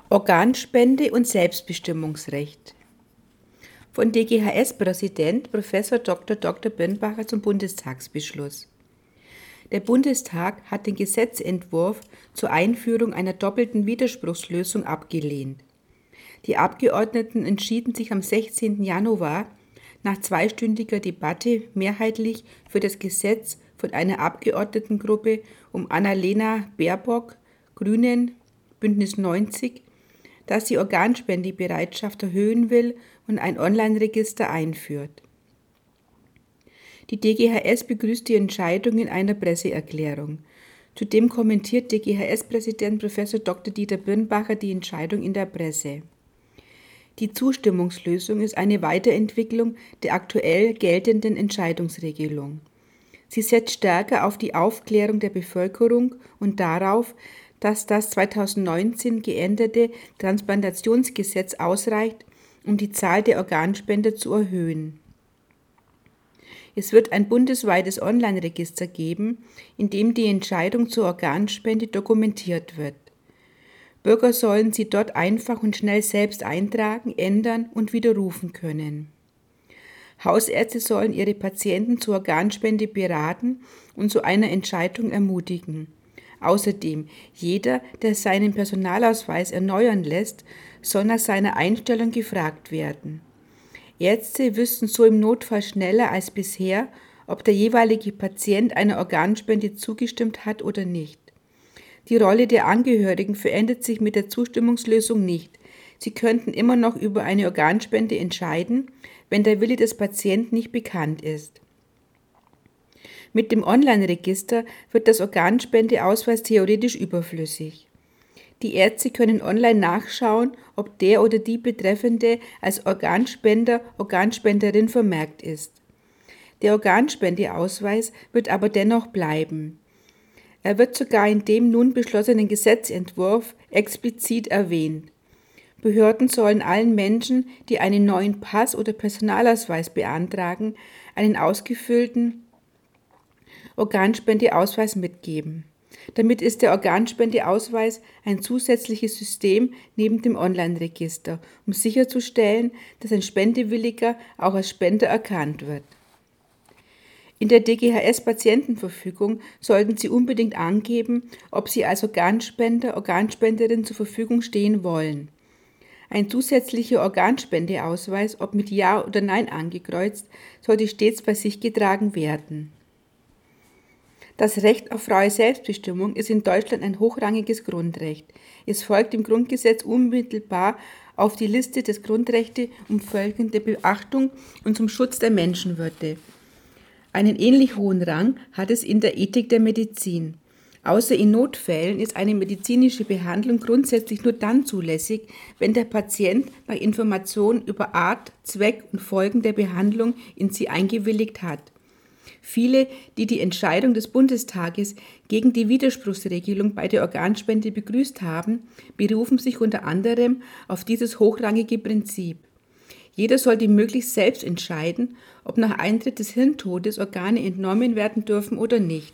Organspende und Selbstbestimmungsrecht. Von DGHS-Präsident Prof. Dr. Birnbacher zum Bundestagsbeschluss. Der Bundestag hat den Gesetzentwurf zur Einführung einer doppelten Widerspruchslösung abgelehnt. Die Abgeordneten entschieden sich am 16. Januar nach zweistündiger Debatte mehrheitlich für das Gesetz von einer Abgeordnetengruppe um Annalena Baerbock, Grünen, Bündnis 90, das die Organspendebereitschaft erhöhen will und ein Online-Register einführt. Die DGHS begrüßt die Entscheidung in einer Presseerklärung. Zudem kommentiert DGHS-Präsident Prof. Dr. Dieter Birnbacher die Entscheidung in der Presse. Die Zustimmungslösung ist eine Weiterentwicklung der aktuell geltenden Entscheidungsregelung. Sie setzt stärker auf die Aufklärung der Bevölkerung und darauf, dass das 2019 geänderte Transplantationsgesetz ausreicht, um die Zahl der Organspender zu erhöhen. Es wird ein bundesweites Online-Register geben, in dem die Entscheidung zur Organspende dokumentiert wird. Bürger sollen sie dort einfach und schnell selbst eintragen, ändern und widerrufen können. Hausärzte sollen ihre Patienten zur Organspende beraten und zu einer Entscheidung ermutigen. Außerdem, jeder, der seinen Personalausweis erneuern lässt, soll nach seiner Einstellung gefragt werden. Ärzte wüssten so im Notfall schneller als bisher, ob der jeweilige Patient einer Organspende zugestimmt hat oder nicht. Die Rolle der Angehörigen verändert sich mit der Zustimmungslösung nicht. Sie könnten immer noch über eine Organspende entscheiden, wenn der Wille des Patienten nicht bekannt ist. Mit dem Online-Register wird das Organspendeausweis theoretisch überflüssig. Die Ärzte können online nachschauen, ob der oder die Betreffende als Organspender, Organspenderin vermerkt ist. Der Organspendeausweis wird aber dennoch bleiben. Er wird sogar in dem nun beschlossenen Gesetzentwurf explizit erwähnt. Behörden sollen allen Menschen, die einen neuen Pass oder Personalausweis beantragen, einen ausgefüllten Organspendeausweis mitgeben. Damit ist der Organspendeausweis ein zusätzliches System neben dem Online-Register, um sicherzustellen, dass ein Spendewilliger auch als Spender erkannt wird. In der DGHS-Patientenverfügung sollten Sie unbedingt angeben, ob Sie als Organspender, Organspenderin zur Verfügung stehen wollen. Ein zusätzlicher Organspendeausweis, ob mit Ja oder Nein angekreuzt, sollte stets bei sich getragen werden. Das Recht auf freie Selbstbestimmung ist in Deutschland ein hochrangiges Grundrecht. Es folgt im Grundgesetz unmittelbar auf die Liste des Grundrechte um folgende Beachtung und zum Schutz der Menschenwürde. Einen ähnlich hohen Rang hat es in der Ethik der Medizin. Außer in Notfällen ist eine medizinische Behandlung grundsätzlich nur dann zulässig, wenn der Patient nach Informationen über Art, Zweck und Folgen der Behandlung in sie eingewilligt hat. Viele, die die Entscheidung des Bundestages gegen die Widerspruchsregelung bei der Organspende begrüßt haben, berufen sich unter anderem auf dieses hochrangige Prinzip. Jeder sollte möglichst selbst entscheiden, ob nach Eintritt des Hirntodes Organe entnommen werden dürfen oder nicht.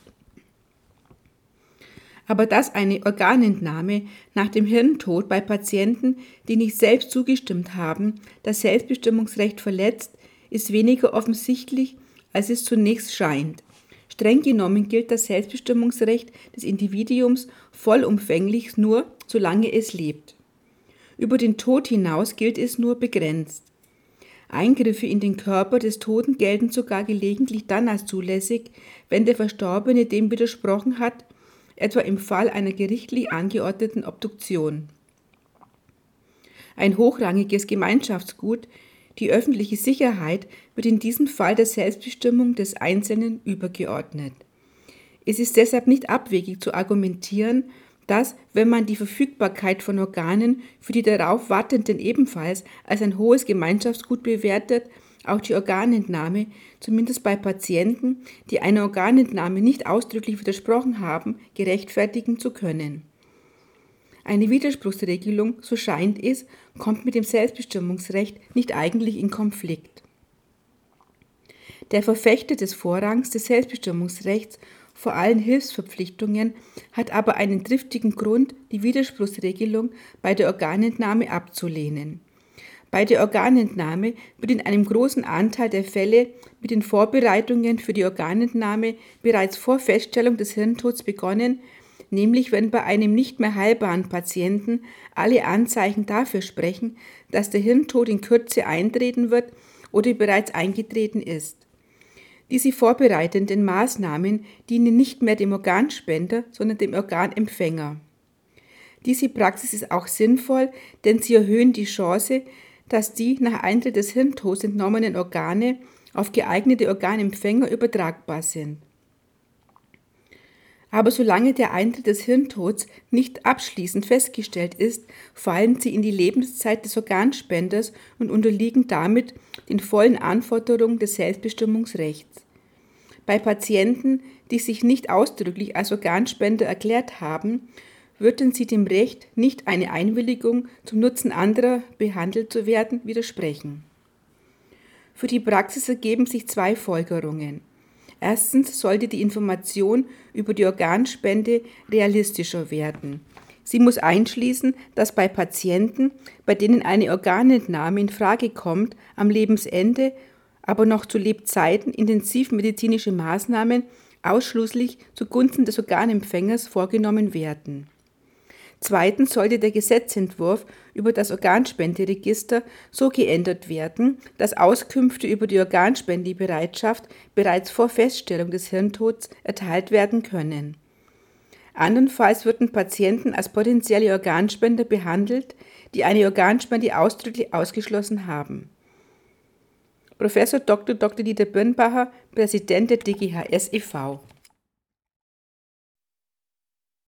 Aber dass eine Organentnahme nach dem Hirntod bei Patienten, die nicht selbst zugestimmt haben, das Selbstbestimmungsrecht verletzt, ist weniger offensichtlich, als es zunächst scheint. Streng genommen gilt das Selbstbestimmungsrecht des Individuums vollumfänglich nur, solange es lebt. Über den Tod hinaus gilt es nur begrenzt. Eingriffe in den Körper des Toten gelten sogar gelegentlich dann als zulässig, wenn der Verstorbene dem widersprochen hat, etwa im Fall einer gerichtlich angeordneten Obduktion. Ein hochrangiges Gemeinschaftsgut, die öffentliche Sicherheit, wird in diesem Fall der Selbstbestimmung des Einzelnen übergeordnet. Es ist deshalb nicht abwegig zu argumentieren, dass, wenn man die Verfügbarkeit von Organen für die darauf Wartenden ebenfalls als ein hohes Gemeinschaftsgut bewertet, auch die Organentnahme, zumindest bei Patienten, die einer Organentnahme nicht ausdrücklich widersprochen haben, gerechtfertigen zu können. Eine Widerspruchsregelung, so scheint es, kommt mit dem Selbstbestimmungsrecht nicht eigentlich in Konflikt. Der Verfechter des Vorrangs des Selbstbestimmungsrechts vor allen Hilfsverpflichtungen, hat aber einen triftigen Grund, die Widerspruchsregelung bei der Organentnahme abzulehnen. Bei der Organentnahme wird in einem großen Anteil der Fälle mit den Vorbereitungen für die Organentnahme bereits vor Feststellung des Hirntods begonnen, nämlich wenn bei einem nicht mehr heilbaren Patienten alle Anzeichen dafür sprechen, dass der Hirntod in Kürze eintreten wird oder bereits eingetreten ist. Diese vorbereitenden Maßnahmen dienen nicht mehr dem Organspender, sondern dem Organempfänger. Diese Praxis ist auch sinnvoll, denn sie erhöhen die Chance, dass die nach Eintritt des Hirntods entnommenen Organe auf geeignete Organempfänger übertragbar sind. Aber solange der Eintritt des Hirntods nicht abschließend festgestellt ist, fallen sie in die Lebenszeit des Organspenders und unterliegen damit den vollen Anforderungen des Selbstbestimmungsrechts. Bei Patienten, die sich nicht ausdrücklich als Organspender erklärt haben, würden sie dem Recht, nicht eine Einwilligung zum Nutzen anderer behandelt zu werden, widersprechen. Für die Praxis ergeben sich zwei Folgerungen. Erstens sollte die Information über die Organspende realistischer werden. Sie muss einschließen, dass bei Patienten, bei denen eine Organentnahme in Frage kommt, am Lebensende, aber noch zu Lebzeiten intensivmedizinische Maßnahmen ausschließlich zugunsten des Organempfängers vorgenommen werden. Zweitens sollte der Gesetzentwurf über das Organspenderegister so geändert werden, dass Auskünfte über die Organspendebereitschaft bereits vor Feststellung des Hirntods erteilt werden können. Andernfalls würden Patienten als potenzielle Organspender behandelt, die eine Organspende ausdrücklich ausgeschlossen haben. Professor Dr. Dieter Birnbacher, Präsident der DGHS e.V.